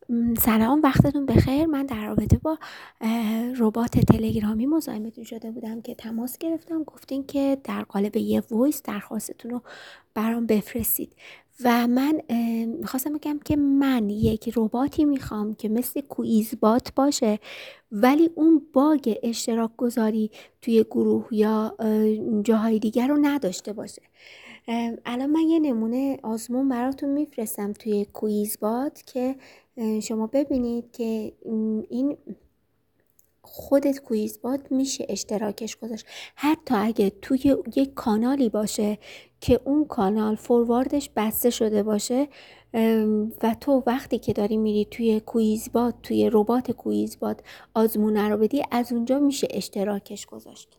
سلام، وقتتون بخیر. من در رابطه با ربات تلگرامی مزاحمتون شده بودم که تماس گرفتم، گفتین که در قالب یه وایس درخواستتون رو برام بفرستید و من میخواستم بگم که من یک رباتی میخوام که مثل کویز بات باشه، ولی اون باگ اشتراک گذاری توی گروه یا جاهای دیگر رو نداشته باشه. الان من یه نمونه آزمون براتون میفرستم توی کویز بات که شما ببینید که این خودت کویز بات میشه اشتراکش گذاشت، حتی اگه توی یک کانالی باشه که اون کانال فورواردش بسته شده باشه و تو وقتی که داری میری توی کویز بات، توی ربات کویز بات آزمونه رو بدی، از اونجا میشه اشتراکش گذاشت.